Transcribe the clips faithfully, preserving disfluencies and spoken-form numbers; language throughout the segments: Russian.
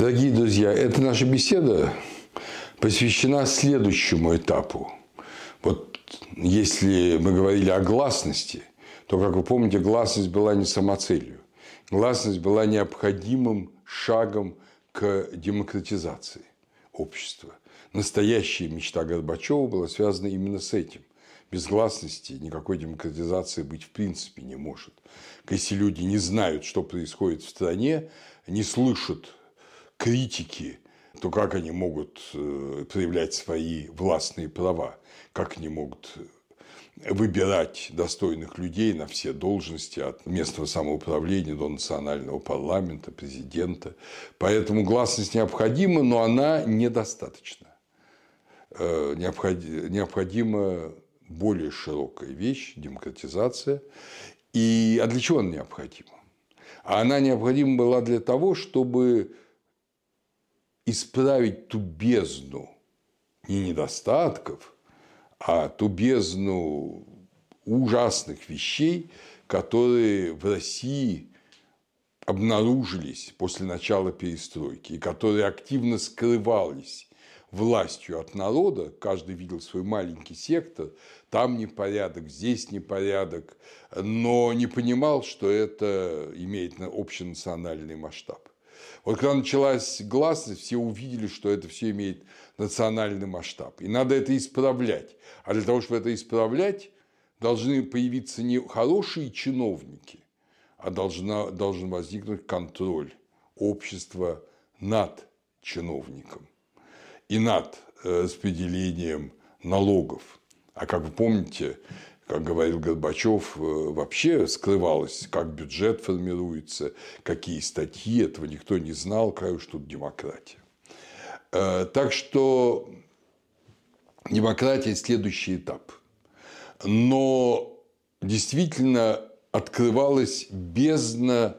Дорогие друзья, эта наша беседа посвящена следующему этапу. Вот если мы говорили о гласности, то, как вы помните, гласность была не самоцелью. Гласность была необходимым шагом к демократизации общества. Настоящая мечта Горбачева была связана именно с этим. Без гласности никакой демократизации быть в принципе не может. Если люди не знают, что происходит в стране, не слышат критики, то как они могут проявлять свои властные права, как они могут выбирать достойных людей на все должности, от местного самоуправления до национального парламента, президента. Поэтому гласность необходима, но она недостаточна. Необходима более широкая вещь – демократизация. И, а для чего она необходима? А она необходима была для того, чтобы исправить ту бездну не недостатков, а ту бездну ужасных вещей, которые в России обнаружились после начала перестройки и которые активно скрывались властью от народа. Каждый видел свой маленький сектор, там непорядок, здесь непорядок, но не понимал, что это имеет общенациональный масштаб. Вот когда началась гласность, все увидели, что это все имеет национальный масштаб. И надо это исправлять. А для того, чтобы это исправлять, должны появиться не хорошие чиновники, а должна, должен возникнуть контроль общества над чиновником и над распределением налогов. А как вы помните, как говорил Горбачев, вообще скрывалось, как бюджет формируется, какие статьи, этого никто не знал, какая уж тут демократия. Так что демократия – следующий этап. Но действительно открывалась бездна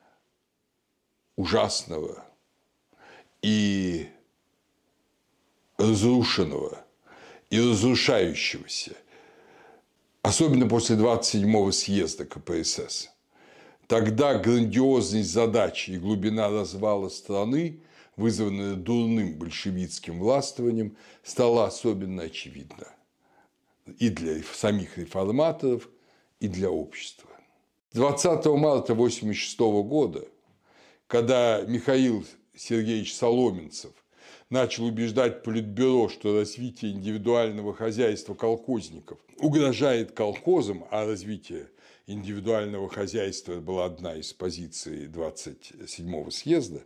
ужасного и разрушенного, и разрушающегося, особенно после двадцать седьмого съезда ка пэ эс эс. Тогда грандиозность задачи и глубина развала страны, вызванная дурным большевистским властвованием, стала особенно очевидна и для самих реформаторов, и для общества. двадцатого марта тысяча девятьсот восемьдесят шестого года, когда Михаил Сергеевич Соломенцев начал убеждать Политбюро, что развитие индивидуального хозяйства колхозников угрожает колхозам, а развитие индивидуального хозяйства была одна из позиций двадцать седьмого съезда,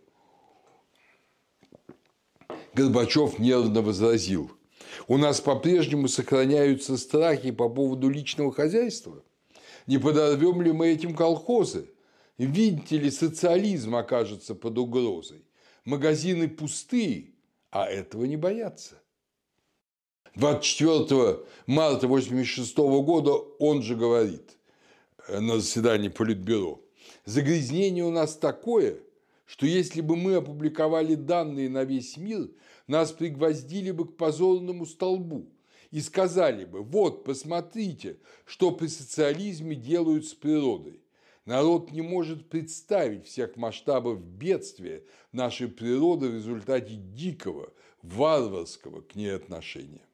Горбачев нервно возразил: у нас по-прежнему сохраняются страхи по поводу личного хозяйства. Не подорвем ли мы этим колхозы? Видите ли, социализм окажется под угрозой. Магазины пустые, а этого не боятся. двадцать четвёртого марта тысяча девятьсот восемьдесят шестого года он же говорит на заседании Политбюро: загрязнение у нас такое, что если бы мы опубликовали данные на весь мир, нас пригвоздили бы к позорному столбу и сказали бы: вот, посмотрите, что при социализме делают с природой. Народ не может представить всех масштабов бедствия нашей природы в результате дикого, варварского к ней отношения.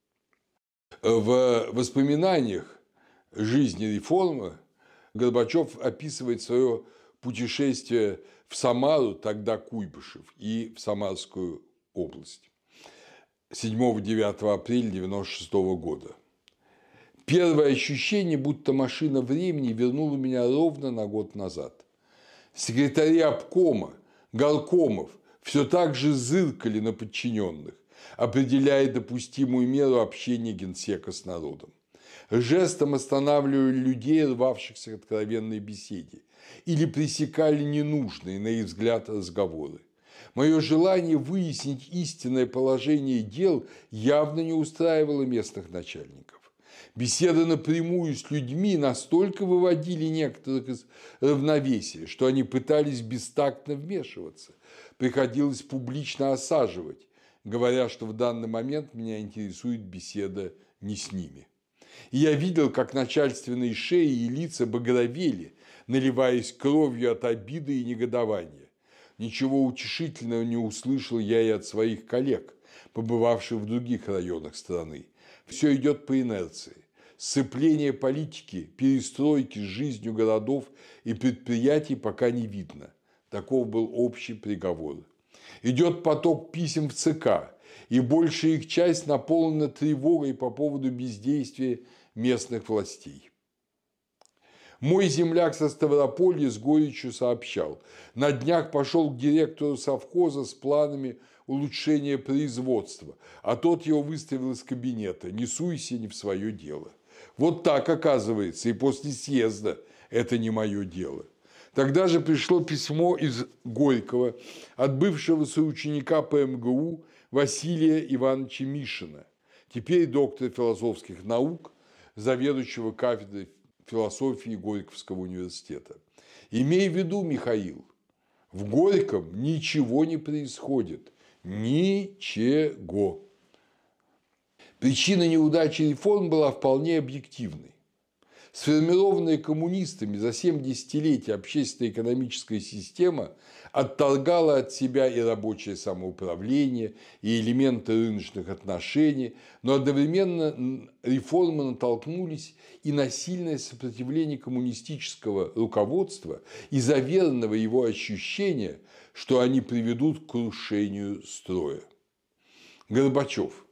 В воспоминаниях жизни реформы Горбачев описывает свое путешествие в Самару, тогда Куйбышев, и в Самарскую область седьмого-девятого апреля тысяча девятьсот девяносто шестого года. Первое ощущение, будто машина времени вернула меня ровно на год назад. Секретари обкома, горкомов все так же зыркали на подчиненных, определяя допустимую меру общения генсека с народом. Жестом останавливали людей, рвавшихся к откровенной беседе, или пресекали ненужные, на их взгляд, разговоры. Мое желание выяснить истинное положение дел явно не устраивало местных начальников. Беседы напрямую с людьми настолько выводили некоторых из равновесия, что они пытались бестактно вмешиваться. Приходилось публично осаживать, говоря, что в данный момент меня интересует беседа не с ними. И я видел, как начальственные шеи и лица багровели, наливаясь кровью от обиды и негодования. Ничего утешительного не услышал я и от своих коллег, побывавших в других районах страны. Все идет по инерции. Сцепление политики, перестройки с жизнью городов и предприятий пока не видно. Таков был общий приговор. Идет поток писем в ЦК, и большая их часть наполнена тревогой по поводу бездействия местных властей. Мой земляк со Ставрополья с горечью сообщал: на днях пошел к директору совхоза с планами улучшения производства, а тот его выставил из кабинета: не суйся не в свое дело. Вот так, оказывается, и после съезда это не мое дело. Тогда же пришло письмо из Горького от бывшего соученика по эм гэ у Василия Ивановича Мишина, теперь доктора философских наук, заведующего кафедрой философии Горьковского университета. Имей в виду, Михаил, в Горьком ничего не происходит. Ничего. Причина неудачи реформ была вполне объективной. Сформированная коммунистами за семь десятилетий общественно-экономическая система отторгала от себя и рабочее самоуправление, и элементы рыночных отношений, но одновременно реформы натолкнулись и на сильное сопротивление коммунистического руководства из-за верного его ощущения, что они приведут к крушению строя. Горбачев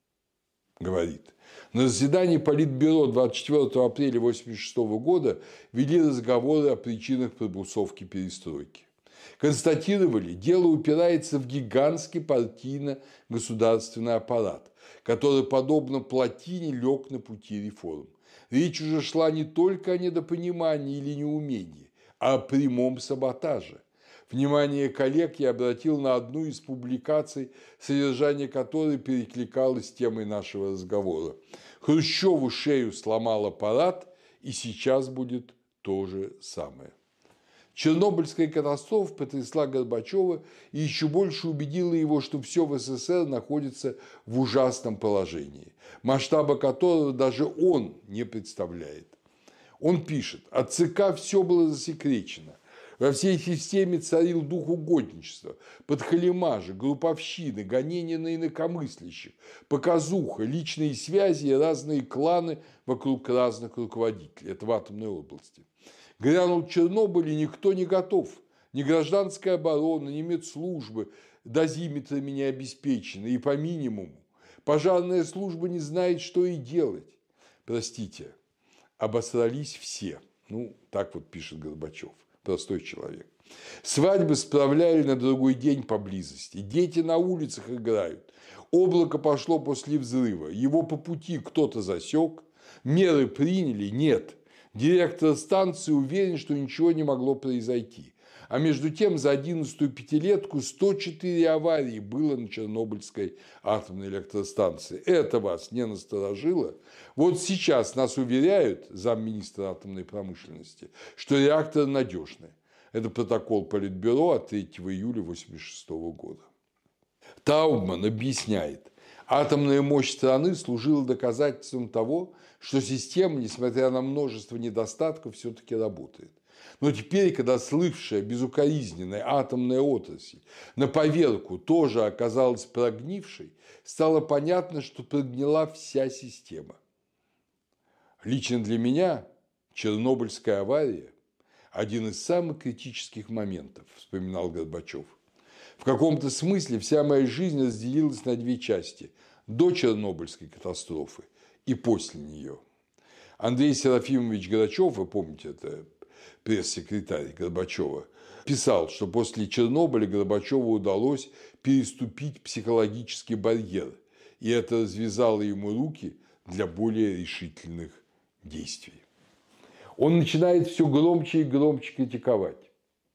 говорит: на заседании Политбюро двадцать четвёртого апреля тысяча девятьсот восемьдесят шестого года вели разговоры о причинах пробуксовки перестройки. Констатировали, дело упирается в гигантский партийно-государственный аппарат, который, подобно плотине, лег на пути реформ. Речь уже шла не только о недопонимании или неумении, а о прямом саботаже. Внимание коллег я обратил на одну из публикаций, содержание которой перекликалось с темой нашего разговора. Хрущеву шею сломал аппарат, и сейчас будет то же самое. Чернобыльская катастрофа потрясла Горбачева и еще больше убедила его, что все в эс эс эс эр находится в ужасном положении, масштаба которого даже он не представляет. Он пишет: от ЦК все было засекречено. Во всей системе царил дух угодничества, подхалимажа, групповщины, гонения на инакомыслящих, показуха, личные связи и разные кланы вокруг разных руководителей. Это в атомной области. Грянул Чернобыль, и никто не готов. Ни гражданская оборона, ни медслужбы дозиметрами не обеспечены, и по минимуму. Пожарная служба не знает, что и делать. Простите, обосрались все. Ну, так вот пишет Горбачев. Простой человек. Свадьбы справляли на другой день поблизости. Дети на улицах играют. Облако пошло после взрыва. Его по пути кто-то засек. Меры приняли? Нет. Директор станции уверен, что ничего не могло произойти. А между тем за одиннадцатую пятилетку сто четыре аварии было на Чернобыльской атомной электростанции. Это вас не насторожило? Вот сейчас нас уверяют, замминистра атомной промышленности, что реактор надежный. Это протокол Политбюро от третьего июля тысяча девятьсот восемьдесят шестого года. Таубман объясняет: атомная мощь страны служила доказательством того, что система, несмотря на множество недостатков, все-таки работает. Но теперь, когда слывшая безукоризненная атомная отрасль на поверку тоже оказалась прогнившей, стало понятно, что прогнила вся система. Лично для меня Чернобыльская авария – один из самых критических моментов, вспоминал Горбачев. В каком-то смысле вся моя жизнь разделилась на две части – до Чернобыльской катастрофы и после нее. Андрей Серафимович Грачев, вы помните, это пресс-секретарь Горбачева, писал, что после Чернобыля Горбачеву удалось переступить психологический барьер, и это развязало ему руки для более решительных действий. Он начинает все громче и громче критиковать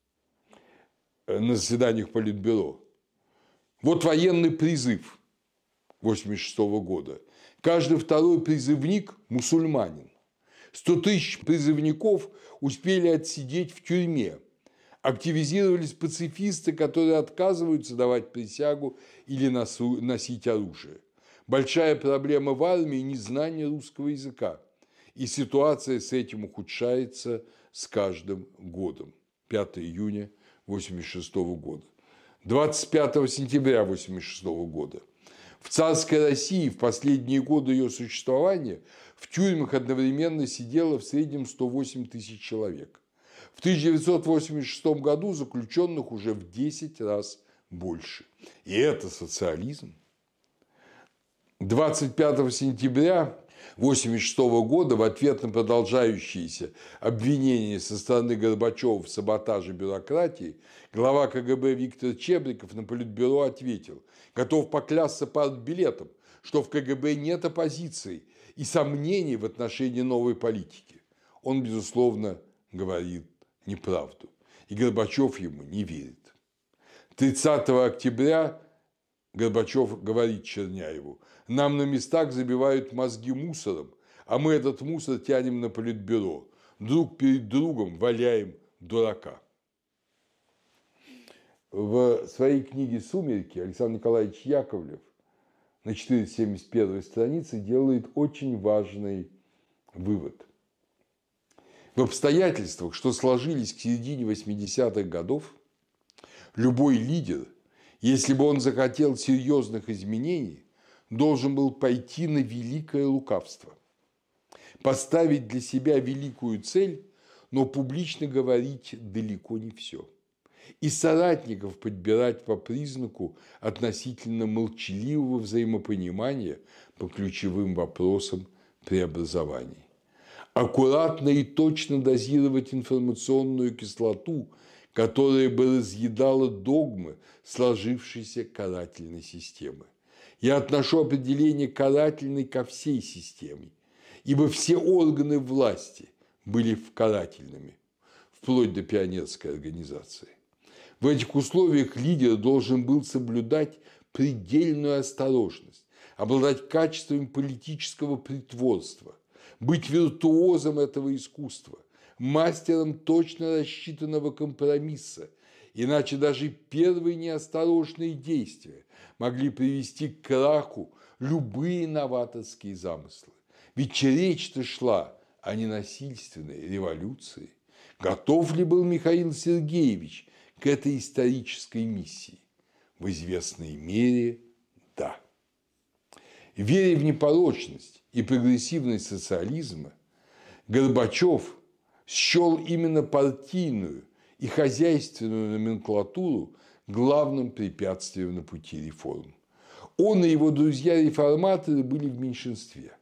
на заседаниях Политбюро. Вот военный призыв тысяча девятьсот восемьдесят шестого года. Каждый второй призывник – мусульманин. Сто тысяч призывников успели отсидеть в тюрьме. Активизировались пацифисты, которые отказываются давать присягу или носить оружие. Большая проблема в армии – незнание русского языка. И ситуация с этим ухудшается с каждым годом. пятого июня тысяча девятьсот восемьдесят шестого года, двадцать пятого сентября восемьдесят шестого года. В царской России в последние годы ее существования в тюрьмах одновременно сидело в среднем сто восемь тысяч человек. В тысяча девятьсот восемьдесят шестом году заключенных уже в десять раз больше. И это социализм. двадцать пятого сентября восемьдесят шестого года в ответ на продолжающиеся обвинения со стороны Горбачева в саботаже бюрократии глава ка гэ бэ Виктор Чебриков на Политбюро ответил: готов поклясться партбилетом, что в ка гэ бэ нет оппозиции и сомнений в отношении новой политики. Он, безусловно, говорит неправду, и Горбачев ему не верит. тридцатого октября Горбачев говорит Черняеву: нам на местах забивают мозги мусором, а мы этот мусор тянем на Политбюро. Друг перед другом валяем дурака. В своей книге «Сумерки» Александр Николаевич Яковлев на четыреста семьдесят первой странице делает очень важный вывод. В обстоятельствах, что сложились к середине восьмидесятых годов, любой лидер, если бы он захотел серьезных изменений, должен был пойти на великое лукавство, поставить для себя великую цель, но публично говорить далеко не все, и соратников подбирать по признаку относительно молчаливого взаимопонимания по ключевым вопросам преобразований. Аккуратно и точно дозировать информационную кислоту, которая бы разъедала догмы сложившейся карательной системы. Я отношу определение карательной ко всей системе, ибо все органы власти были карательными, вплоть до пионерской организации. В этих условиях лидер должен был соблюдать предельную осторожность, обладать качествами политического притворства, быть виртуозом этого искусства, мастером точно рассчитанного компромисса, иначе даже первые неосторожные действия могли привести к краху любые новаторские замыслы. Ведь речь-то шла о ненасильственной революции. Готов ли был Михаил Сергеевич к этой исторической миссии? В известной мере – да. Веря в непорочность и прогрессивность социализма, Горбачев счел именно партийную и хозяйственную номенклатуру главным препятствием на пути реформ. Он и его друзья-реформаторы были в меньшинстве.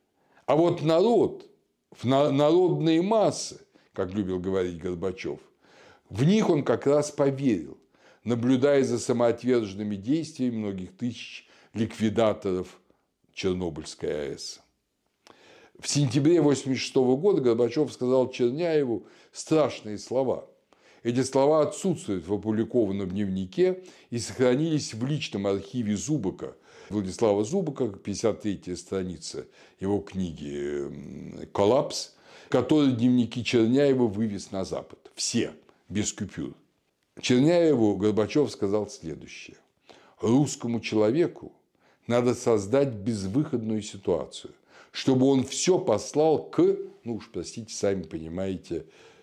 А вот народ, народные массы, как любил говорить Горбачев, в них он как раз поверил, наблюдая за самоотверженными действиями многих тысяч ликвидаторов Чернобыльской а э с. В сентябре восемьдесят шестого года Горбачев сказал Черняеву страшные слова. Эти слова отсутствуют в опубликованном дневнике и сохранились в личном архиве Зубака, Владислава Зубака, пятьдесят третья страница его книги «Коллапс», который дневники Черняева вывез на Запад. Все, без купюр. Черняеву Горбачев сказал следующее: русскому человеку надо создать безвыходную ситуацию, чтобы он все послал к, ну уж простите, сами понимаете,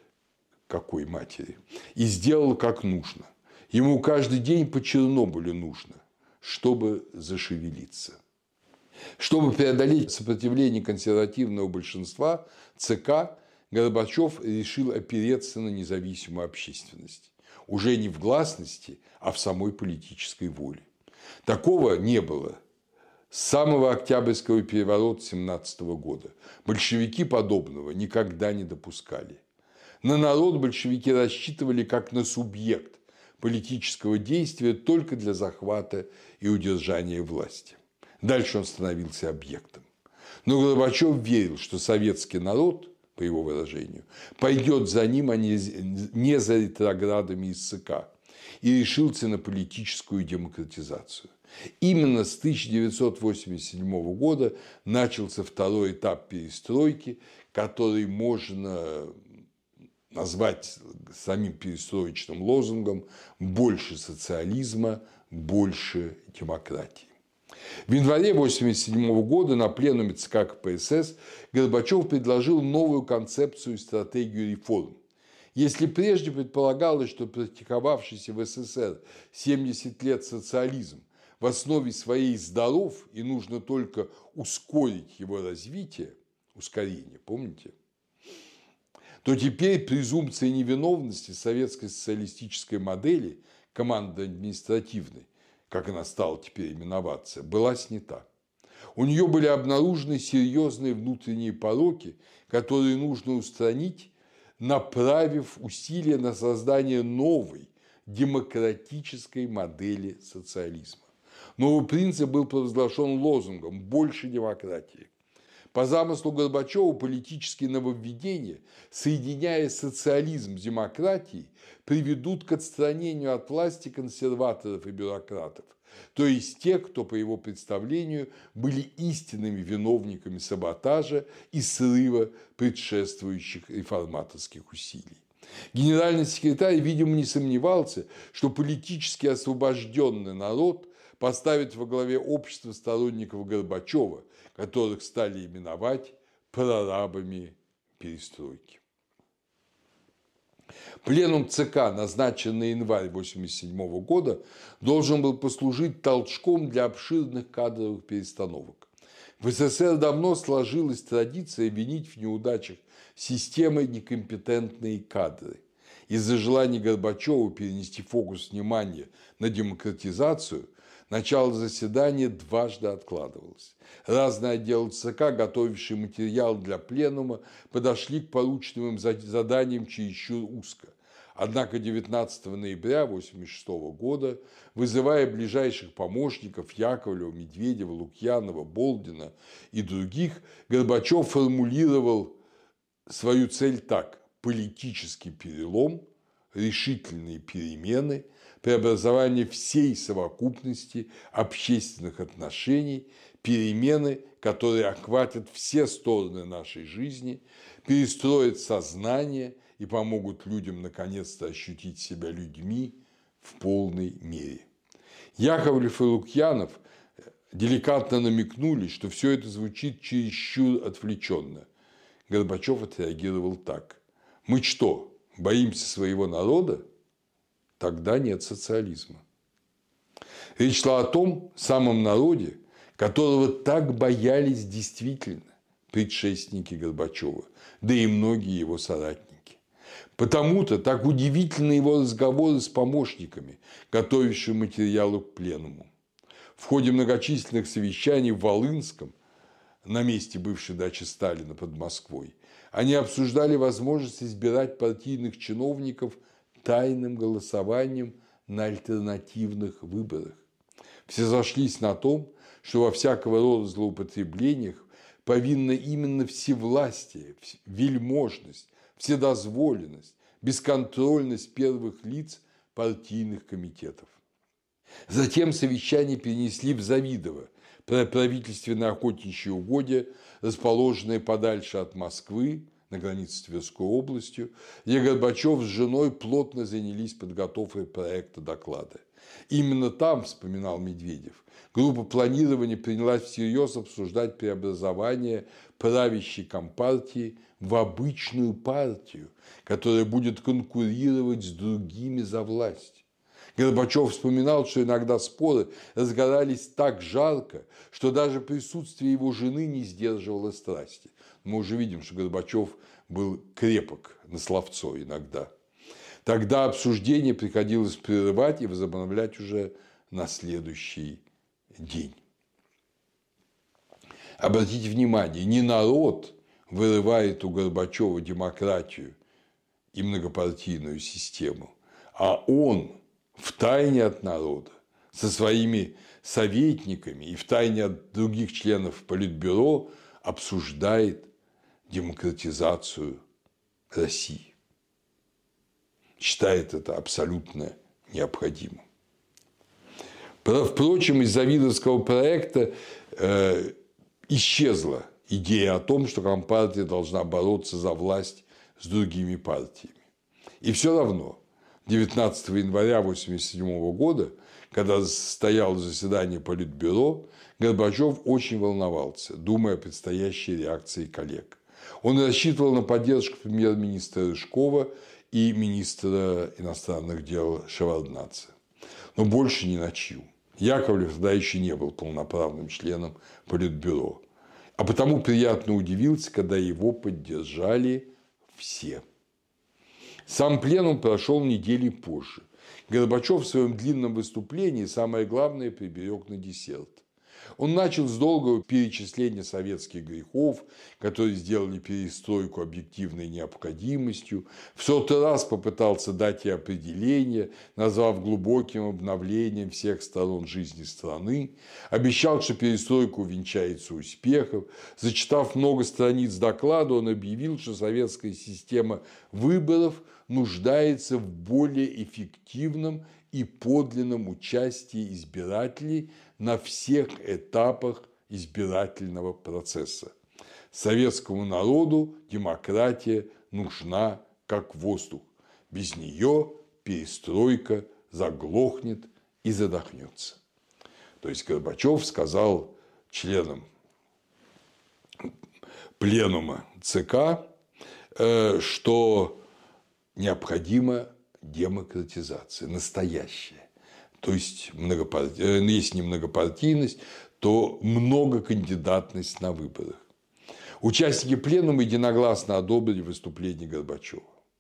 какой матери, и сделал как нужно. Ему каждый день по Чернобылю нужно, чтобы зашевелиться. Чтобы преодолеть сопротивление консервативного большинства, ЦК Горбачев решил опереться на независимую общественность. Уже не в гласности, а в самой политической воле. Такого не было с самого Октябрьского переворота семнадцатого года. Большевики подобного никогда не допускали. На народ большевики рассчитывали как на субъект политического действия только для захвата и удержания власти. Дальше он становился объектом. Но Горбачев верил, что советский народ, по его выражению, пойдет за ним, а не за ретроградами из ЦК, и решился на политическую демократизацию. Именно с тысяча девятьсот восемьдесят седьмого года начался второй этап перестройки, который можно назвать самим перестроечным лозунгом «больше социализма, больше демократии». В январе тысяча девятьсот восемьдесят седьмого года на пленуме ЦК ка пэ эс эс Горбачев предложил новую концепцию и стратегию реформ. Если прежде предполагалось, что практиковавшийся в СССР семьдесят лет социализм в основе своей здоров и нужно только ускорить его развитие, ускорение, помните, то теперь презумпция невиновности советской социалистической модели, командно-административной, как она стала теперь именоваться, была снята. У нее были обнаружены серьезные внутренние пороки, которые нужно устранить, направив усилия на создание новой демократической модели социализма. Новый принцип был провозглашен лозунгом «больше демократии». По замыслу Горбачева политические нововведения, соединяя социализм с демократией, приведут к отстранению от власти консерваторов и бюрократов, то есть тех, кто, по его представлению, были истинными виновниками саботажа и срыва предшествующих реформаторских усилий. Генеральный секретарь, видимо, не сомневался, что политически освобожденный народ поставит во главе общества сторонников Горбачева, которых стали именовать прорабами перестройки. Пленум ЦК, назначенный на январь тысяча девятьсот восемьдесят седьмого года, должен был послужить толчком для обширных кадровых перестановок. В СССР давно сложилась традиция винить в неудачах системы некомпетентные кадры. Из-за желания Горбачева перенести фокус внимания на демократизацию, начало заседания дважды откладывалось. Разные отделы ЦК, готовившие материал для пленума, подошли к порученным им заданиям чересчур узко. Однако девятнадцатого ноября тысяча девятьсот восемьдесят шестого года, вызывая ближайших помощников Яковлева, Медведева, Лукьянова, Болдина и других, Горбачев формулировал свою цель так: политический перелом, решительные перемены, преобразование всей совокупности общественных отношений, перемены, которые охватят все стороны нашей жизни, перестроят сознание и помогут людям наконец-то ощутить себя людьми в полной мере. Яковлев и Лукьянов деликатно намекнули, что все это звучит чересчур отвлеченно. Горбачев отреагировал так: «Мы что, боимся своего народа? Тогда нет социализма». Речь шла о том самом народе, которого так боялись действительно предшественники Горбачева, да и многие его соратники. Потому-то так удивительны его разговоры с помощниками, готовившими материалы к пленуму. В ходе многочисленных совещаний в Волынском, на месте бывшей дачи Сталина под Москвой, они обсуждали возможность избирать партийных чиновников тайным голосованием на альтернативных выборах. Все сошлись на том, что во всякого рода злоупотреблениях повинна именно всевластие, вельможность, вседозволенность, бесконтрольность первых лиц партийных комитетов. Затем совещание перенесли в Завидово, правительственное охотничье угодье, расположенное подальше от Москвы, на границе с Тверской областью, где Горбачев с женой плотно занялись подготовкой проекта доклада. Именно там, вспоминал Медведев, группа планирования принялась всерьез обсуждать преобразование правящей компартии в обычную партию, которая будет конкурировать с другими за власть. Горбачев вспоминал, что иногда споры разгорались так жарко, что даже присутствие его жены не сдерживало страсти. Мы уже видим, что Горбачев был крепок на словцо иногда. Тогда обсуждение приходилось прерывать и возобновлять уже на следующий день. Обратите внимание, не народ вырывает у Горбачева демократию и многопартийную систему, а он втайне от народа, со своими советниками и втайне от других членов Политбюро обсуждает демократизацию России. Считает это абсолютно необходимым. Впрочем, из Завидовского проекта э, исчезла идея о том, что Компартия должна бороться за власть с другими партиями. И все равно девятнадцатого января тысяча девятьсот восемьдесят седьмого года, когда состоялось заседание Политбюро, Горбачев очень волновался, думая о предстоящей реакции коллег. Он рассчитывал на поддержку премьер-министра Рыжкова и министра иностранных дел Шеварднадзе. Но больше ни на чью. Яковлев тогда еще не был полноправным членом Политбюро. А потому приятно удивился, когда его поддержали все. Сам пленум прошел недели позже. Горбачев в своем длинном выступлении самое главное приберег на десерт. Он начал с долгого перечисления советских грехов, которые сделали перестройку объективной необходимостью. В сотый раз попытался дать ей определение, назвав глубоким обновлением всех сторон жизни страны. Обещал, что перестройка увенчается успехом. Зачитав много страниц доклада, он объявил, что советская система выборов нуждается в более эффективном и подлинном участии избирателей на всех этапах избирательного процесса. Советскому народу демократия нужна как воздух. Без нее перестройка заглохнет и задохнется. То есть Горбачев сказал членам пленума ЦК, что необходима демократизация, настоящая. То есть, многопарти... если не многопартийность, то многокандидатность на выборах. Участники пленума единогласно одобрили выступление Горбачева.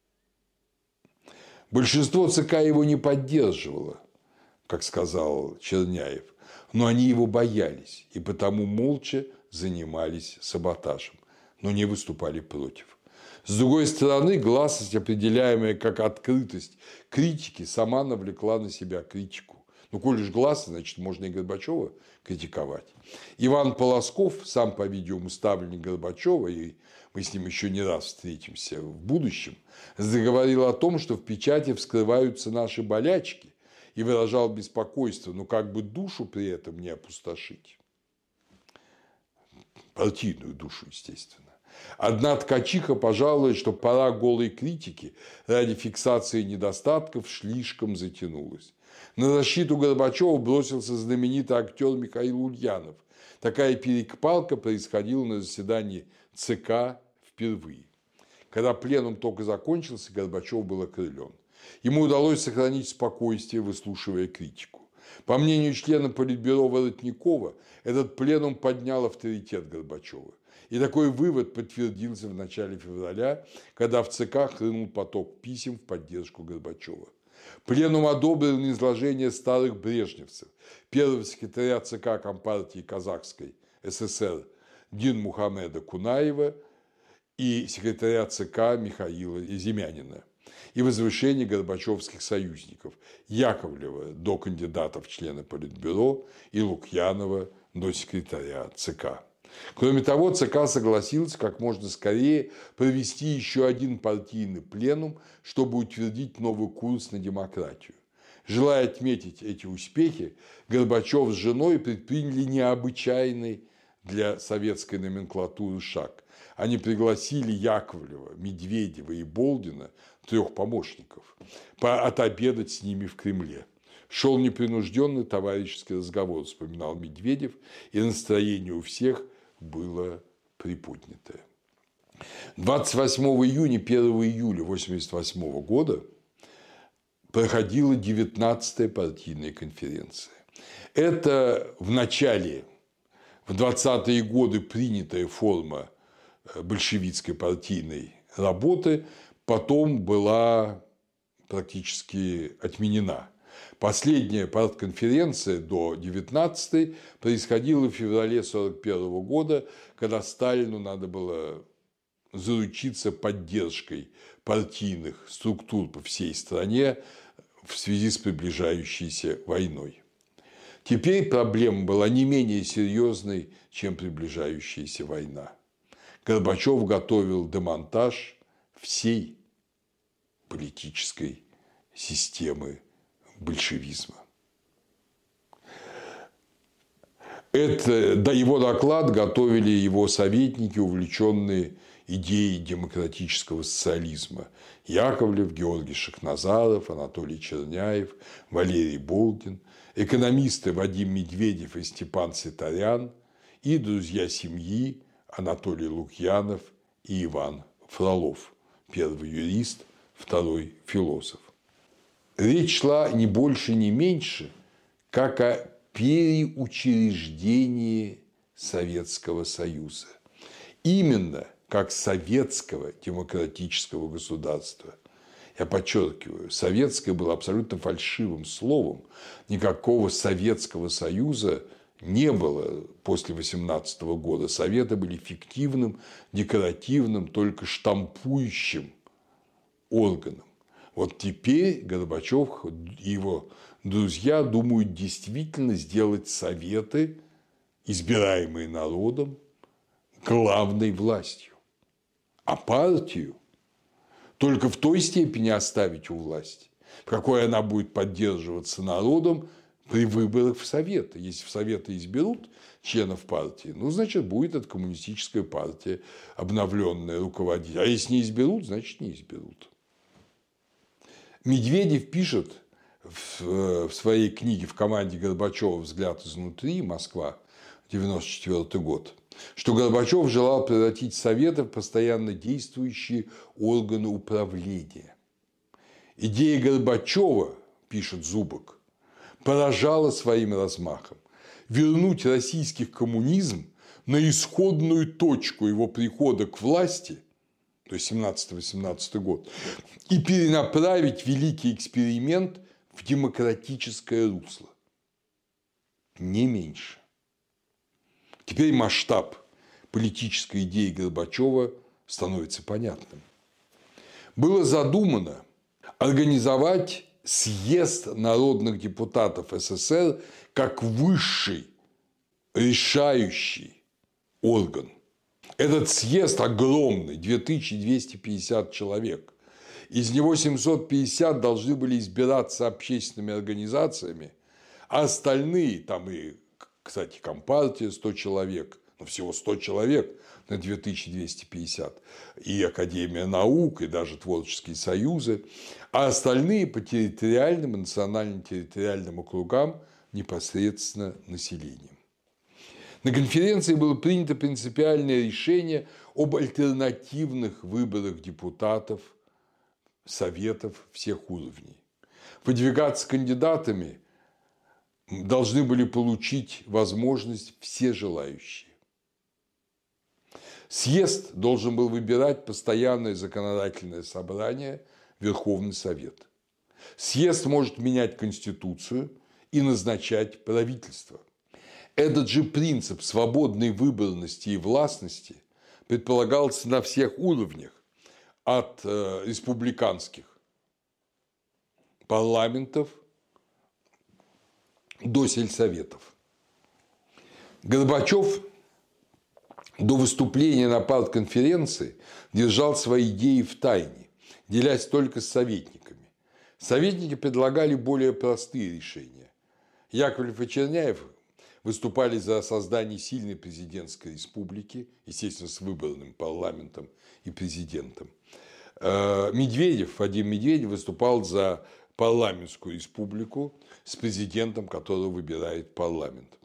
Большинство ЦК его не поддерживало, как сказал Черняев, но они его боялись и потому молча занимались саботажем, но не выступали против. С другой стороны, гласность, определяемая как открытость критики, сама навлекла на себя критику. Ну, коль уж гласность, значит, можно и Горбачева критиковать. Иван Полосков, сам, по-видимому, ставленник Горбачева, и мы с ним еще не раз встретимся в будущем, заговорил о том, что в печати вскрываются наши болячки, и выражал беспокойство, ну, как бы душу при этом не опустошить. Партийную душу, естественно. Одна ткачиха пожалует, что пора голой критики ради фиксации недостатков слишком затянулась. На защиту Горбачева бросился знаменитый актер Михаил Ульянов. Такая перепалка происходила на заседании ЦК впервые. Когда пленум только закончился, Горбачев был окрылен. Ему удалось сохранить спокойствие, выслушивая критику. По мнению члена Политбюро Воротникова, этот пленум поднял авторитет Горбачева. И такой вывод подтвердился в начале февраля, когда в ЦК хлынул поток писем в поддержку Горбачева. Пленум одобрил изложение старых брежневцев, первого секретаря ЦК Компартии Казахской ССР Динмухамеда Кунаева и секретаря ЦК Михаила Иземянина, и возвышение горбачевских союзников Яковлева до кандидата в члены Политбюро и Лукьянова до секретаря ЦК. Кроме того, ЦК согласился как можно скорее провести еще один партийный пленум, чтобы утвердить новый курс на демократию. Желая отметить эти успехи, Горбачев с женой предприняли необычайный для советской номенклатуры шаг. Они пригласили Яковлева, Медведева и Болдина, трех помощников, отобедать с ними в Кремле. Шел непринужденный товарищеский разговор, вспоминал Медведев, и настроение у всех было приподнятое. двадцать восьмого июня - первого июля тысяча девятьсот восемьдесят восьмого года проходила девятнадцатая партийная конференция. Это в начале, в двадцатые годы принятая форма большевистской партийной работы, потом была практически отменена. Последняя партконференция до девятнадцатой происходила в феврале сорок первого года, когда Сталину надо было заручиться поддержкой партийных структур по всей стране в связи с приближающейся войной. Теперь проблема была не менее серьезной, чем приближающаяся война. Горбачев готовил демонтаж всей политической системы большевизма. Это, да, его доклад готовили его советники, увлеченные идеей демократического социализма. Яковлев, Георгий Шахназаров, Анатолий Черняев, Валерий Болдин, экономисты Вадим Медведев и Степан Ситарян и друзья семьи Анатолий Лукьянов и Иван Фролов, первый юрист второй философ. Речь шла не больше, не меньше, как о переучреждении Советского Союза. Именно как советского демократического государства. Я подчеркиваю, советское было абсолютно фальшивым словом. Никакого Советского Союза не было после восемнадцатого года. Советы были фиктивным, декоративным, только штампующим органом. Вот теперь Горбачев и его друзья думают действительно сделать Советы, избираемые народом, главной властью. А партию только в той степени оставить у власти, в какой она будет поддерживаться народом при выборах в Советы. Если в Советы изберут членов партии, ну, значит, будет это коммунистическая партия, обновленная, руководитель. А если не изберут, значит, не изберут. Медведев пишет в своей книге «В команде Горбачева. Взгляд изнутри. Москва. девяносто четвёртый год», что Горбачев желал превратить Советы в постоянно действующие органы управления. Идея Горбачева, пишет Зубок, поражала своим размахом. Вернуть российский коммунизм на исходную точку его прихода к власти, то есть семнадцатый-восемнадцатый год, и перенаправить великий эксперимент в демократическое русло. Не меньше. Теперь масштаб политической идеи Горбачева становится понятным. Было задумано организовать съезд народных депутатов СССР как высший решающий орган. Этот съезд огромный, две тысячи двести пятьдесят человек. Из него семьсот пятьдесят должны были избираться общественными организациями, а остальные, там и, кстати, Компартия сто человек, ну, всего сто человек на две тысячи двести пятьдесят, и Академия наук, и даже творческие союзы, а остальные по территориальным и национально-территориальным округам непосредственно населением. На конференции было принято принципиальное решение об альтернативных выборах депутатов Советов всех уровней. Выдвигаться кандидатами должны были получить возможность все желающие. Съезд должен был выбирать постоянное законодательное собрание, Верховный Совет. Съезд может менять Конституцию и назначать правительство. Этот же принцип свободной выборности и властности предполагался на всех уровнях, от э, республиканских парламентов до сельсоветов. Горбачев до выступления на партконференции держал свои идеи в тайне, делясь только с советниками. Советники предлагали более простые решения. Яковлев и Черняев выступали за создание сильной президентской республики, естественно, с выборным парламентом и президентом. Медведев, Вадим Медведев выступал за парламентскую республику с президентом, которого выбирает парламент.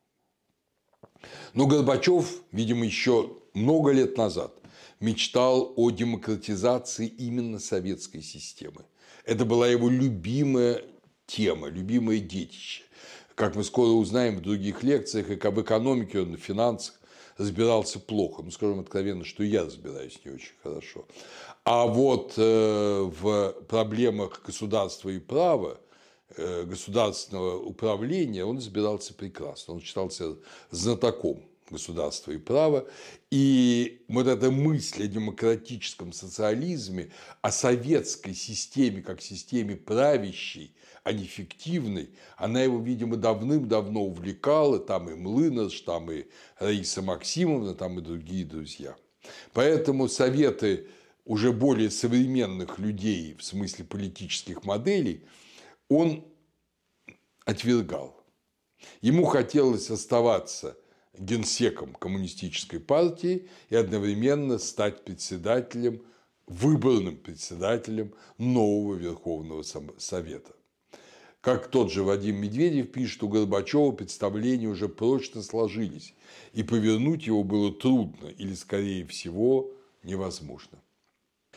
Но Горбачев, видимо, еще много лет назад мечтал о демократизации именно советской системы. Это была его любимая тема, любимое детище. Как мы скоро узнаем в других лекциях, и в экономике, он на финансах разбирался плохо. Ну, скажем откровенно, что я разбираюсь не очень хорошо. А вот э, в проблемах государства и права, э, государственного управления он разбирался прекрасно. Он считался знатоком государства и права. И вот эта мысль о демократическом социализме, о советской системе как системе правящей, а не фиктивной, она его, видимо, давным-давно увлекала. Там и Млынарш, там и Раиса Максимовна, там и другие друзья. Поэтому советы уже более современных людей в смысле политических моделей он отвергал. Ему хотелось оставаться генсеком коммунистической партии и одновременно стать председателем, выборным председателем нового Верховного Совета. Как тот же Вадим Медведев пишет, у Горбачева представления уже прочно сложились, и повернуть его было трудно или, скорее всего, невозможно.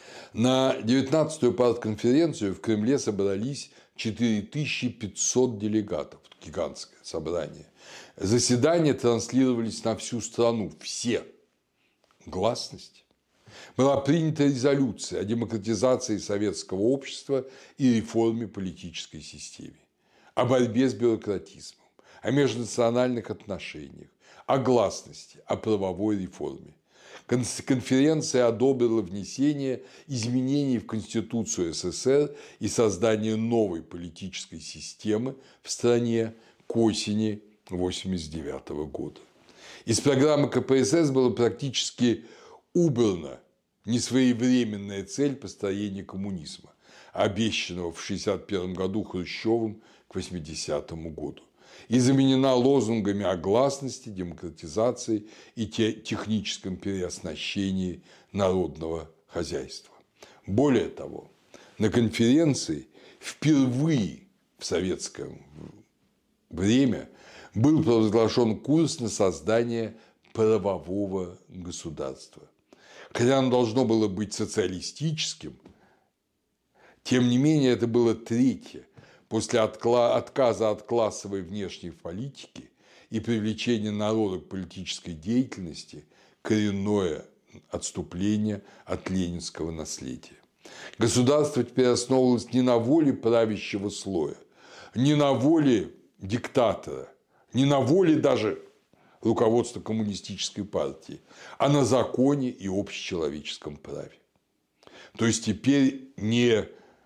На девятнадцатую партконференцию в Кремле собрались четыре тысячи пятьсот делегатов. Гигантское собрание. Заседания транслировались на всю страну. Все. Гласность. Была принята резолюция о демократизации советского общества и реформе политической системы, о борьбе с бюрократизмом, о межнациональных отношениях, о гласности, о правовой реформе. Конференция одобрила внесение изменений в Конституцию СССР и создание новой политической системы в стране к осени тысяча девятьсот восемьдесят девятого года. Из программы ка пэ эс эс была практически убрана несвоевременная цель построения коммунизма, обещанного в шестьдесят первом году Хрущевым к восьмидесятому году, и заменена лозунгами о гласности, демократизации и техническом переоснащении народного хозяйства. Более того, на конференции впервые в советское время был провозглашен курс на создание правового государства. Хотя оно должно было быть социалистическим, тем не менее это было третье после отказа от классовой внешней политики и привлечения народа к политической деятельности коренное отступление от ленинского наследия. Государство теперь основывалось не на воле правящего слоя, не на воле диктатора, не на воле даже руководства коммунистической партии, а на законе и общечеловеческом праве. То есть теперь не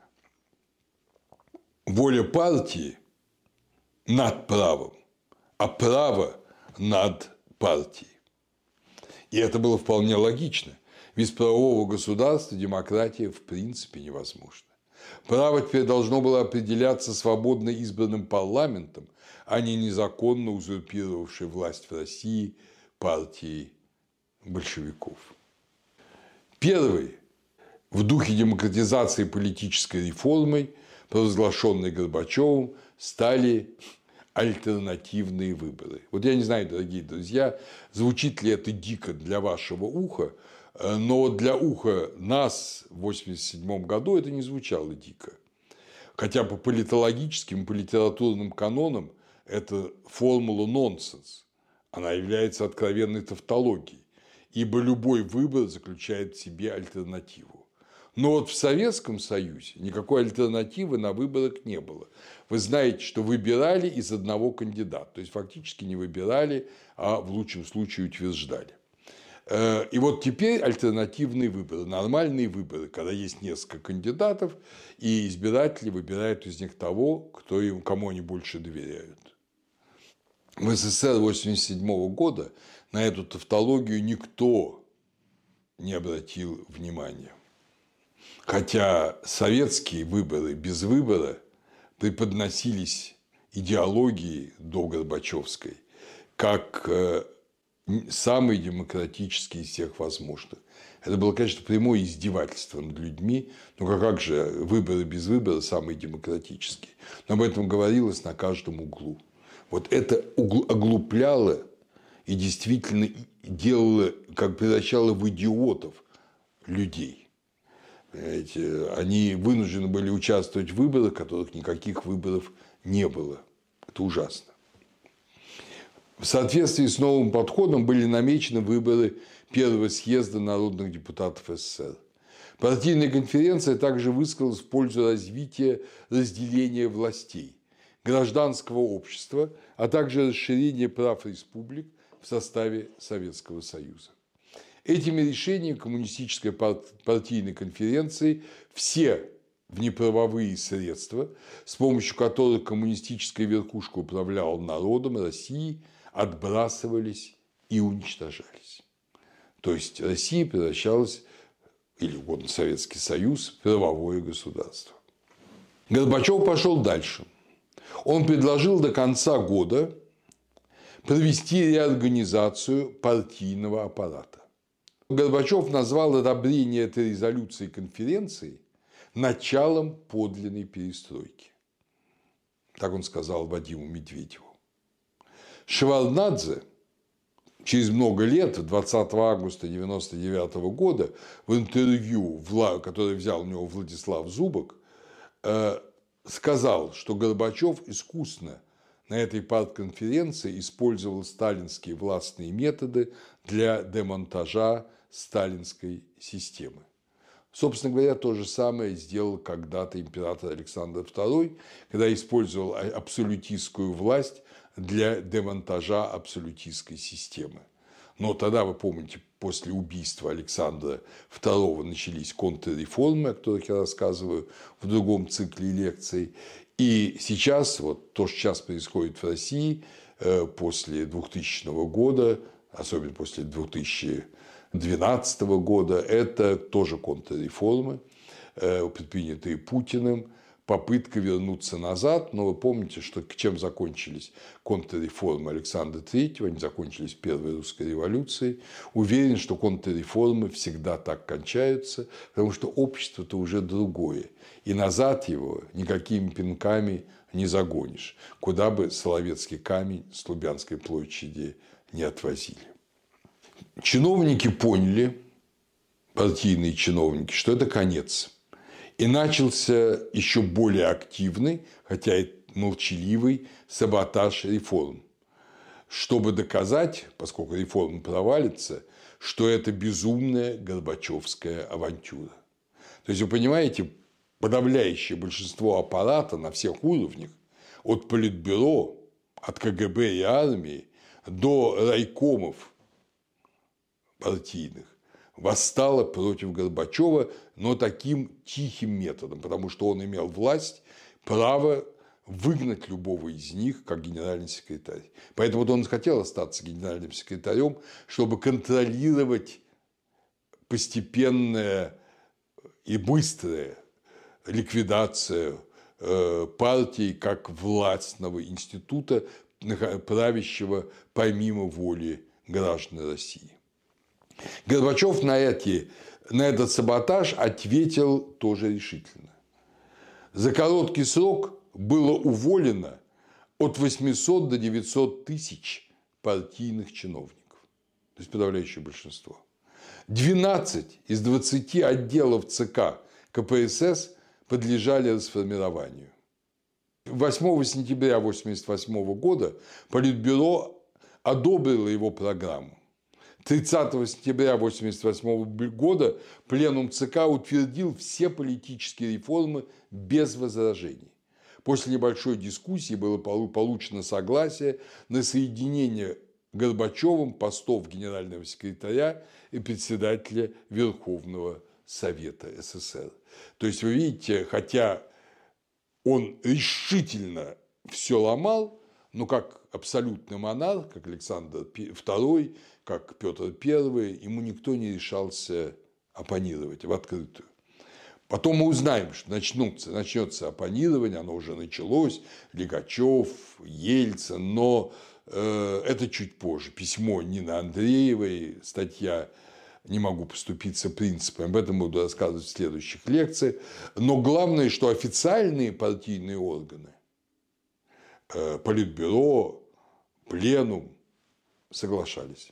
воля партии над правом, а право над партией. И это было вполне логично. Без правового государства демократия в принципе невозможна. Право теперь должно было определяться свободно избранным парламентом, а не незаконно узурпировавшей власть в России партией большевиков. Первой в духе демократизации политической реформой, провозглашенной Горбачевым, стали альтернативные выборы. Вот я не знаю, дорогие друзья, звучит ли это дико для вашего уха, но для уха нас в восемьдесят седьмом году это не звучало дико. Хотя по политологическим, по литературным канонам это формула нонсенс. Она является откровенной тавтологией, ибо любой выбор заключает в себе альтернативу. Но вот в Советском Союзе никакой альтернативы на выборах не было. Вы знаете, что выбирали из одного кандидата, то есть фактически не выбирали, а в лучшем случае утверждали. И вот теперь альтернативные выборы, нормальные выборы, когда есть несколько кандидатов, и избиратели выбирают из них того, кто им, кому они больше доверяют. В эс эс эс эр восемьдесят седьмого года на эту тавтологию никто не обратил внимания. Хотя советские выборы без выбора преподносились идеологией до Горбачевской как самый демократический из всех возможных. Это было, конечно, прямое издевательство над людьми, но как же выборы без выбора самые демократические. Но об этом говорилось на каждом углу. Вот это оглупляло и действительно делало, как превращало в идиотов людей. Понимаете, они вынуждены были участвовать в выборах, которых никаких выборов не было. Это ужасно. В соответствии с новым подходом были намечены выборы первого съезда народных депутатов эс эс эс эр. Партийная конференция также высказалась в пользу развития разделения властей, гражданского общества, а также расширения прав республик в составе Советского Союза. Этими решениями коммунистической партийной конференции все внеправовые средства, с помощью которых коммунистическая верхушка управляла народом России, отбрасывались и уничтожались. То есть Россия превращалась, или угодно Советский Союз, в правовое государство. Горбачев пошел дальше. Он предложил до конца года провести реорганизацию партийного аппарата. Горбачев назвал одобрение этой резолюции конференции началом подлинной перестройки. Так он сказал Вадиму Медведеву. Шеварднадзе, через много лет, двадцатого августа девяносто девятого года, в интервью, которое взял у него Владислав Зубок, сказал, что Горбачев искусно на этой партконференции использовал сталинские властные методы для демонтажа сталинской системы. Собственно говоря, то же самое сделал когда-то император Александр второй, когда использовал абсолютистскую власть для демонтажа абсолютистской системы. Но тогда, вы помните, после убийства Александра второго начались контрреформы, о которых я рассказываю в другом цикле лекций. И сейчас, вот то, что сейчас происходит в России после двухтысячного года, особенно после две тысячи двенадцатого года, это тоже контрреформы, предпринятые Путиным, попытка вернуться назад. Но вы помните, что чем закончились контрреформы Александра третьего, они закончились Первой русской революцией. Уверен, что контрреформы всегда так кончаются, потому что общество-то уже другое. И назад его никакими пинками не загонишь, куда бы Соловецкий камень с Лубянской площади не отвозили. Чиновники поняли, партийные чиновники, что это конец. И начался еще более активный, хотя и молчаливый, саботаж реформ, чтобы доказать, поскольку реформа провалится, что это безумная горбачевская авантюра. То есть, вы понимаете, подавляющее большинство аппарата на всех уровнях, от политбюро, от ка гэ бэ и армии до райкомов партийных, восстала против Горбачева, но таким тихим методом, потому что он имел власть, право выгнать любого из них как генеральный секретарь. Поэтому он хотел остаться генеральным секретарем, чтобы контролировать постепенная и быстрая ликвидация партии как властного института, правящего помимо воли граждан России. Горбачев на, эти, на этот саботаж ответил тоже решительно. За короткий срок было уволено от восьмисот до девятисот тысяч партийных чиновников, то есть подавляющее большинство. двенадцать из двадцати отделов ЦК ка пэ эс эс подлежали расформированию. восьмого сентября тысяча девятьсот восемьдесят восьмого года Политбюро одобрило его программу. тридцатого сентября тысяча девятьсот восемьдесят восьмого года Пленум ЦК утвердил все политические реформы без возражений. После небольшой дискуссии было получено согласие на соединение Горбачевым постов генерального секретаря и председателя Верховного Совета эс эс эс. То есть, вы видите, хотя он решительно все ломал, но как абсолютный монарх, как Александр второй, как Петр Первый, ему никто не решался оппонировать в открытую. Потом мы узнаем, что начнутся, начнется оппонирование, оно уже началось, Лихачев, Ельцин, но э, это чуть позже. Письмо Нины Андреевой, статья «Не могу поступиться принципами», об этом буду рассказывать в следующих лекциях. Но главное, что официальные партийные органы, э, Политбюро, Пленум, соглашались.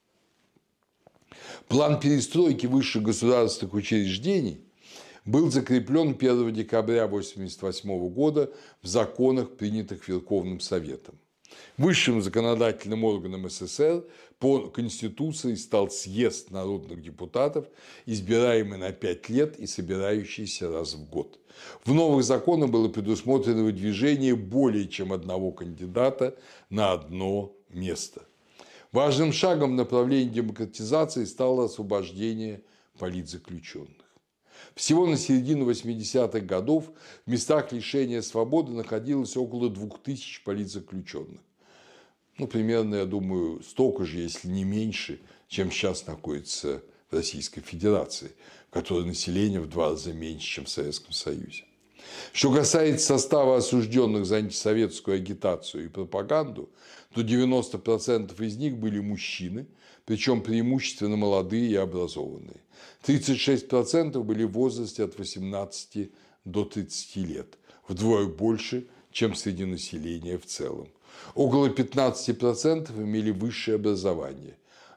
План перестройки высших государственных учреждений был закреплен первого декабря тысяча девятьсот восемьдесят восьмого года в законах, принятых Верховным Советом. Высшим законодательным органом эс эс эс эр по Конституции стал съезд народных депутатов, избираемый на пять лет и собирающийся раз в год. В новых законах было предусмотрено выдвижение более чем одного кандидата на одно место. Важным шагом в направлении демократизации стало освобождение политзаключенных. Всего на середину восьмидесятых годов в местах лишения свободы находилось около двух тысяч политзаключенных. Ну, примерно, я думаю, столько же, если не меньше, чем сейчас находится в Российской Федерации, в которой население в два раза меньше, чем в Советском Союзе. Что касается состава осужденных за антисоветскую агитацию и пропаганду, то девяносто процентов из них были мужчины, причем преимущественно молодые и образованные. тридцать шесть процентов были в возрасте от восемнадцати до тридцати лет, вдвое больше, чем среди населения в целом. Около пятнадцати процентов имели высшее образование,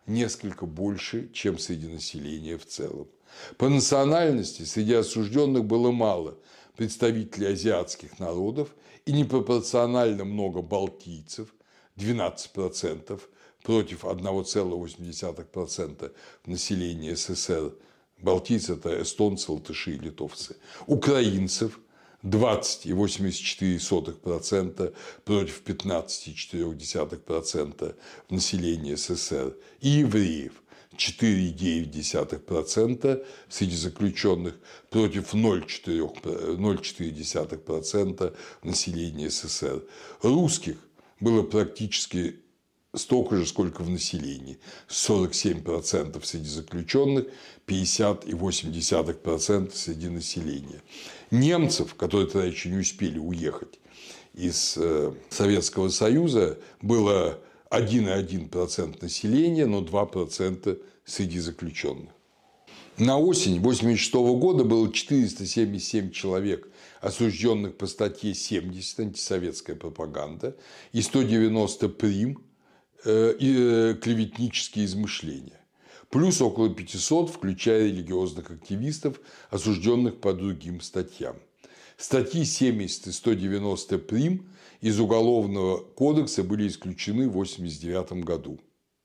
несколько больше, чем среди населения в целом. По национальности среди осужденных было мало представителей азиатских народов и непропорционально много балтийцев – двенадцать процентов против одна целая восемь десятых процента населения СССР. Балтийцы – это эстонцы, латыши и литовцы. Украинцев – двадцать целых восемьдесят четыре сотых процента против пятнадцать целых четыре десятых процента населения СССР. И евреев – четыре целых девять десятых процента среди заключенных против ноль целых четыре десятых процента населения СССР. Русских было практически столько же, сколько в населении. сорок семь процентов среди заключенных, пятьдесят целых восемь десятых процента среди населения. Немцев, которые тогда еще не успели уехать из Советского Союза, было один целых один десятых процента населения, но два процента среди заключенных. На осень тысяча девятьсот восемьдесят шестого года было четыреста семьдесят семь человек, осужденных по статье семьдесят «Антисоветская пропаганда» и сто девяносто прим. «Клеветнические измышления». Плюс около пятисот, включая религиозных активистов, осужденных по другим статьям. Статьи семьдесят и сто девяносто прим. Из Уголовного кодекса были исключены в восемьдесят девятом году.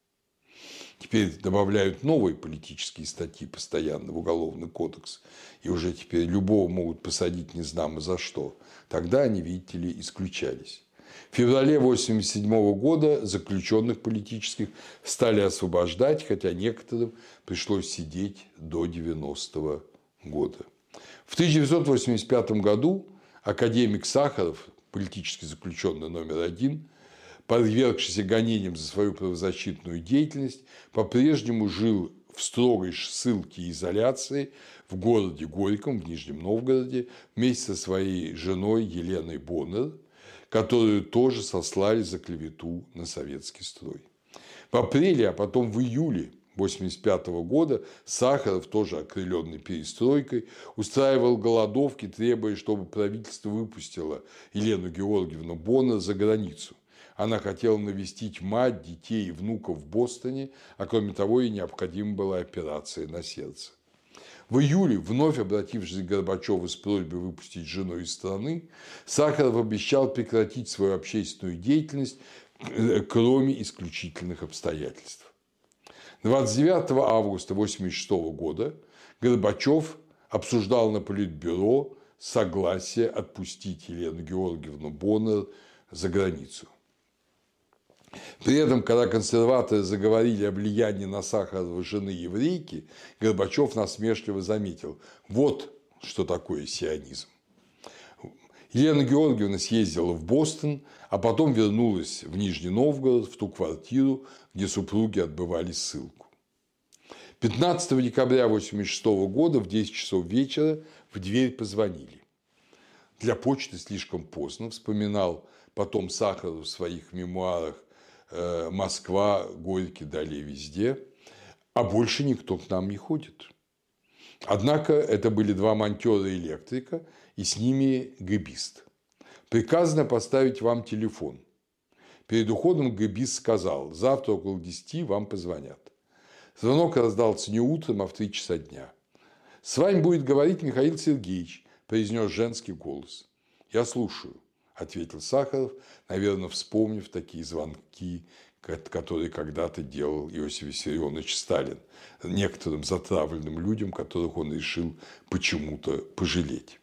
Теперь добавляют новые политические статьи постоянно в Уголовный кодекс. И уже теперь любого могут посадить не знамо за что. Тогда они, видите ли, исключались. В феврале тысяча девятьсот восемьдесят седьмого года заключенных политических стали освобождать, хотя некоторым пришлось сидеть до девяностого года. В тысяча девятьсот восемьдесят пятом году академик Сахаров, политический заключенный номер один, подвергшийся гонениям за свою правозащитную деятельность, по-прежнему жил в строгой ссылке и изоляции в городе Горьком, в Нижнем Новгороде, вместе со своей женой Еленой Боннер, которую тоже сослали за клевету на советский строй. В апреле, а потом в июле тысяча девятьсот восемьдесят пятого года Сахаров, тоже окрыленный перестройкой, устраивал голодовки, требуя, чтобы правительство выпустило Елену Георгиевну Боннер за границу. Она хотела навестить мать, детей и внуков в Бостоне, а кроме того ей необходима была операция на сердце. В июле, вновь обратившись к Горбачеву с просьбой выпустить жену из страны, Сахаров обещал прекратить свою общественную деятельность, кроме исключительных обстоятельств. двадцать девятого августа тысяча девятьсот восемьдесят шестого года Горбачев обсуждал на Политбюро согласие отпустить Елену Георгиевну Боннер за границу. При этом, когда консерваторы заговорили о влиянии на Сахарова жены еврейки, Горбачев насмешливо заметил: вот что такое сионизм. Елена Георгиевна съездила в Бостон, а потом вернулась в Нижний Новгород, в ту квартиру, где супруги отбывали ссылку. пятнадцатого декабря тысяча девятьсот восемьдесят шестого года в десять часов вечера в дверь позвонили. Для почты слишком поздно, вспоминал потом Сахаров в своих мемуарах «Москва, Горький, далее везде», а больше никто к нам не ходит. Однако это были два монтера-электрика и с ними гэбист. Приказано поставить вам телефон. Перед уходом гэбист сказал: завтра около десяти вам позвонят. Звонок раздался не утром, а в три часа дня. С вами будет говорить Михаил Сергеевич, произнес женский голос. Я слушаю, ответил Сахаров, наверное, вспомнив такие звонки, которые когда-то делал Иосиф Виссарионович Сталин некоторым затравленным людям, которых он решил почему-то пожалеть.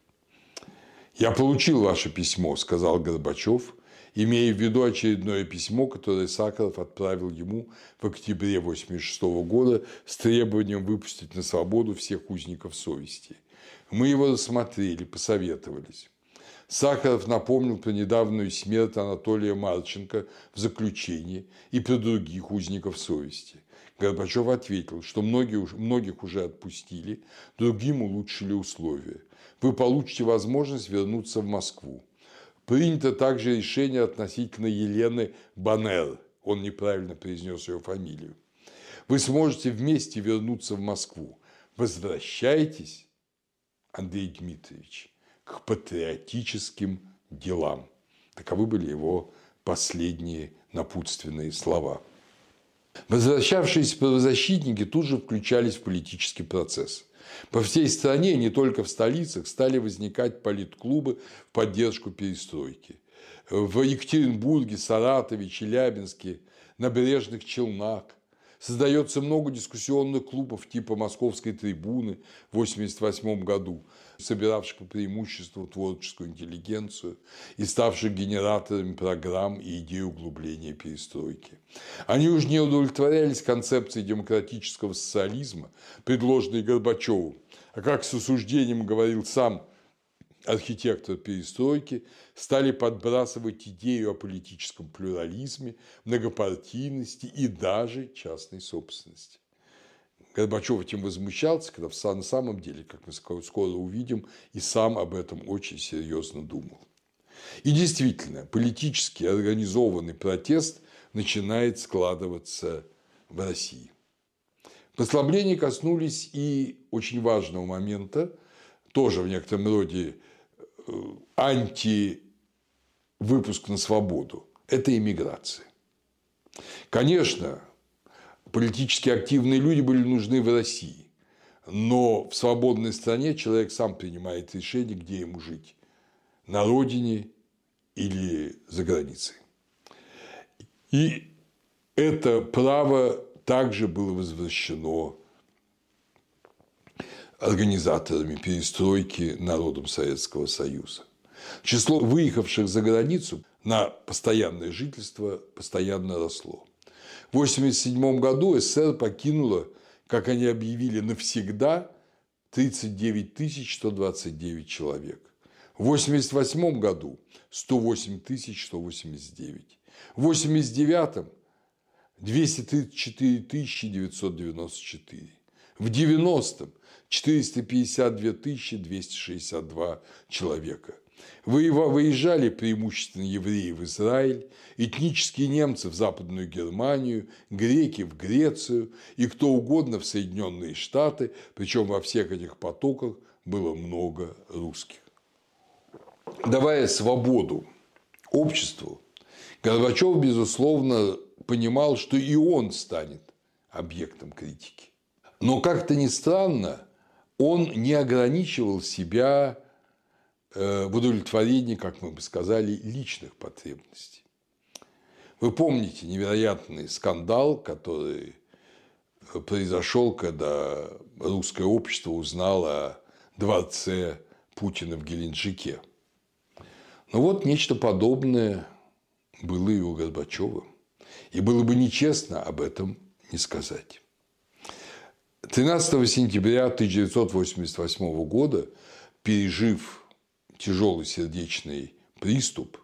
«Я получил ваше письмо», – сказал Горбачев, имея в виду очередное письмо, которое Сахаров отправил ему в октябре тысяча девятьсот восемьдесят шестого года с требованием выпустить на свободу всех узников совести. Мы его рассмотрели, посоветовались. Сахаров напомнил про недавнюю смерть Анатолия Марченко в заключении и про других узников совести. Горбачев ответил, что многие, многих уже отпустили, другим улучшили условия. Вы получите возможность вернуться в Москву. Принято также решение относительно Елены Боннер. Он неправильно произнес ее фамилию. Вы сможете вместе вернуться в Москву. Возвращайтесь, Андрей Дмитриевич, к патриотическим делам. Таковы были его последние напутственные слова. Возвращавшиеся правозащитники тут же включались в политический процесс. По всей стране, не только в столицах, стали возникать политклубы в поддержку перестройки. В Екатеринбурге, Саратове, Челябинске, Набережных Челнах создается много дискуссионных клубов типа «Московской трибуны» в восемьдесят восьмом году, собиравших по преимуществу творческую интеллигенцию и ставших генераторами программ и идей углубления перестройки. Они уж не удовлетворялись концепцией демократического социализма, предложенной Горбачевым, а, как с осуждением говорил сам архитектор перестройки, стали подбрасывать идею о политическом плюрализме, многопартийности и даже частной собственности. Горбачев этим возмущался, когда на самом деле, как мы скоро увидим, и сам об этом очень серьезно думал. И действительно, политически организованный протест начинает складываться в России. Послабления коснулись и очень важного момента, тоже в некотором роде антивыпуск на свободу – это иммиграция. Конечно, политически активные люди были нужны в России, но в свободной стране человек сам принимает решение, где ему жить – на родине или за границей. И это право также было возвращено организаторами перестройки народом Советского Союза. Число выехавших за границу на постоянное жительство постоянно росло. В восемьдесят седьмом году СССР покинуло, как они объявили, навсегда тридцать девять тысяч сто двадцать девять человек. В восемьдесят восьмом году сто восемь тысяч сто восемьдесят девять. В восемьдесят девятом двести тридцать четыре тысячи девятьсот девяносто четыре. В девяностом четыреста пятьдесят две тысячи двести шестьдесят два человека. Выезжали преимущественно евреи в Израиль, этнические немцы в Западную Германию, греки в Грецию и кто угодно в Соединенные Штаты, причем во всех этих потоках было много русских. Давая свободу обществу, Горбачев, безусловно, понимал, что и он станет объектом критики. Но как-то ни странно, он не ограничивал себя в удовлетворении, как мы бы сказали, личных потребностей. Вы помните невероятный скандал, который произошел, когда русское общество узнало о дворце Путина в Геленджике. Но вот нечто подобное было и у Горбачева. И было бы нечестно об этом не сказать. тринадцатого сентября тысяча девятьсот восемьдесят восьмого года, пережив тяжелый сердечный приступ,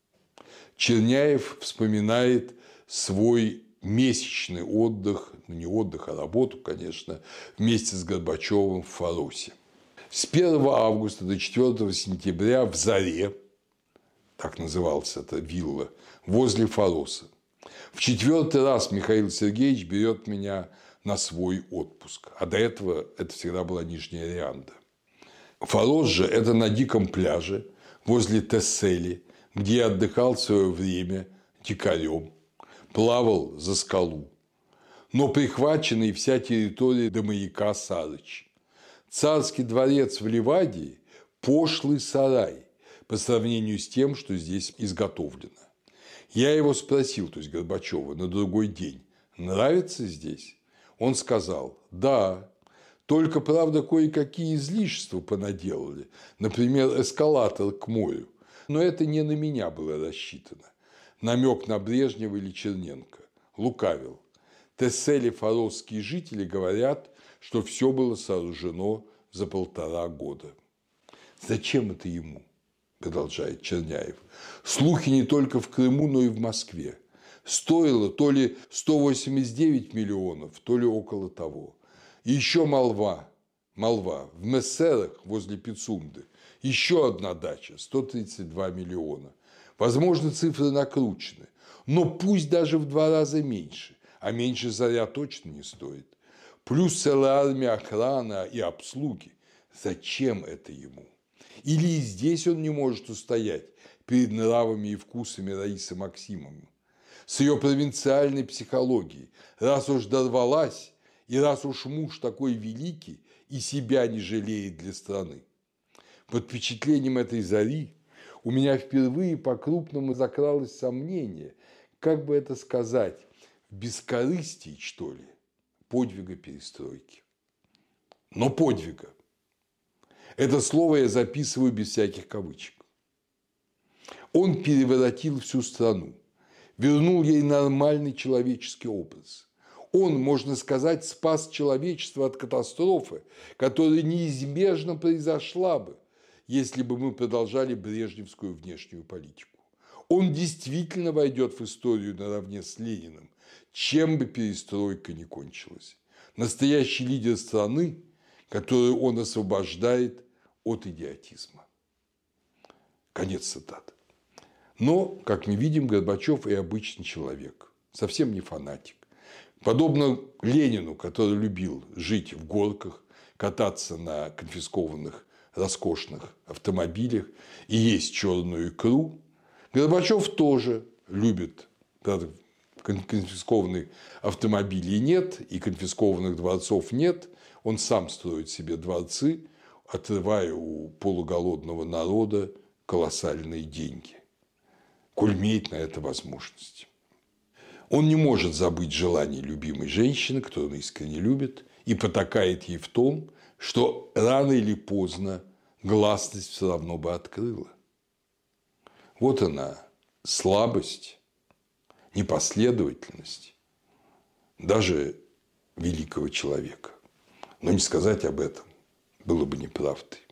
Черняев вспоминает свой месячный отдых, ну не отдых, а работу, конечно, вместе с Горбачевым в Фаросе. С первого августа до четвёртого сентября в Заре, так называлась эта вилла, возле Фароса. В четвертый раз Михаил Сергеевич берет меня на свой отпуск, а до этого это всегда была Нижняя Рианда. Фарос же – это на диком пляже возле Тесели, где я отдыхал в свое время дикарем, плавал за скалу, но прихвачена и вся территория до маяка Сарыч. Царский дворец в Ливадии – пошлый сарай по сравнению с тем, что здесь изготовлено. Я его спросил, то есть Горбачева, на другой день: нравится здесь? Он сказал: да, только, правда, кое-какие излишества понаделали, например, эскалатор к морю, но это не на меня было рассчитано. Намек на Брежнева или Черненко. Лукавил. Тесели фаросские жители говорят, что все было сооружено за полтора года. Зачем это ему? Продолжает Черняев. Слухи не только в Крыму, но и в Москве. Стоило то ли сто восемьдесят девять миллионов, то ли около того. И еще молва, молва. В Мессерах возле Пицунды еще одна дача, сто тридцать два миллиона. Возможно, цифры накручены, но пусть даже в два раза меньше, а меньше Заря точно не стоит. Плюс целая армия охраны и обслуги. Зачем это ему? Или и здесь он не может устоять перед нравами и вкусами Раисы Максимовны? с ее провинциальной психологией. Раз уж дорвалась, и раз уж муж такой великий, и себя не жалеет для страны. Под впечатлением этой зари у меня впервые по-крупному закралось сомнение, как бы это сказать, в бескорыстии, что ли, подвига перестройки. Но подвига. Это слово я записываю без всяких кавычек. Он переворотил всю страну, вернул ей нормальный человеческий образ. Он, можно сказать, спас человечество от катастрофы, которая неизбежно произошла бы, если бы мы продолжали брежневскую внешнюю политику. Он действительно войдет в историю наравне с Лениным, чем бы перестройка ни кончилась. Настоящий лидер страны, которую он освобождает от идиотизма. Конец цитаты. Но, как мы видим, Горбачев и обычный человек, совсем не фанатик. Подобно Ленину, который любил жить в горках, кататься на конфискованных роскошных автомобилях и есть черную икру, Горбачев тоже любит, правда, конфискованных автомобилей нет и конфискованных дворцов нет, он сам строит себе дворцы, отрывая у полуголодного народа колоссальные деньги, коль имеет на это возможность. Он не может забыть желание любимой женщины, которую он искренне любит, и потакает ей в том, что рано или поздно гласность все равно бы открыла. Вот она, слабость, непоследовательность даже великого человека. Но не сказать об этом было бы неправдой.